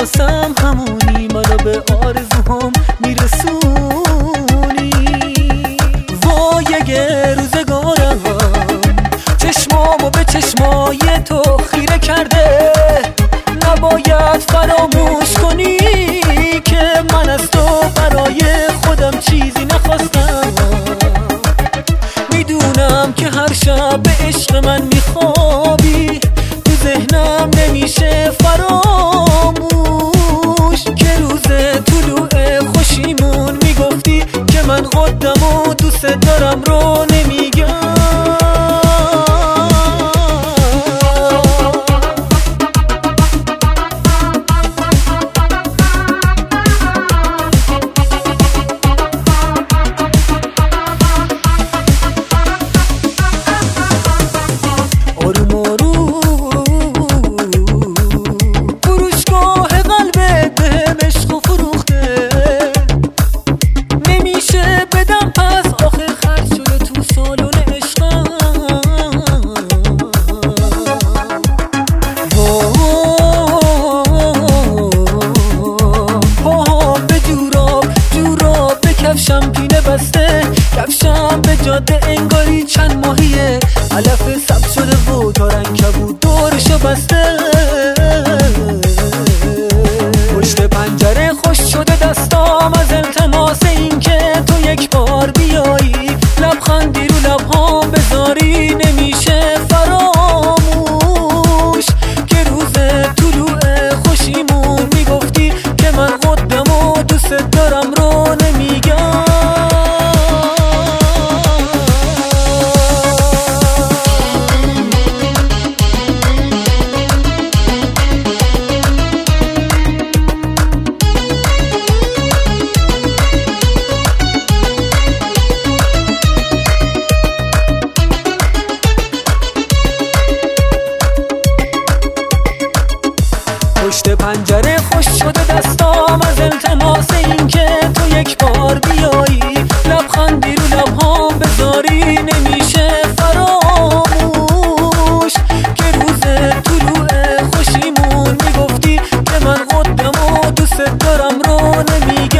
واسم همونی، منو به آرزوهام میرسونی. وای اگه روزگارم چشمامو به چشمای تو خیره کرده، نباید فراموش کنی که من از تو برای خودم چیزی نخواستم. میدونم که هر شب به عشق من میخوابی، تو ذهنم نمیشه فراموش که روز طلوع خوشیمون میگفتی که من قدم و دوست دارم رو نمیگم. کفشم پینه بسته، کفشم به جاده انگاری چند ماهیه، علف سبز شده و دارن کبود دورشو بسته. پشت پنجره خوش شده دستام از التماس این که تو یک بار بیایی، لبخندی رو لبهام بذاری، نمیشه فراموش که روز طلوع خوشیمون میگفتی که من قدم و دوست دارم رو نمیگم. پشت پنجره خوش شده دستام از التماس این که تو یک بار بیایی، لبخندی رو لبهام بذاری، نمیشه فراموش که روز طلوع خوشیمون میگفتی که من قدم و دوست دارم رو نمیگم.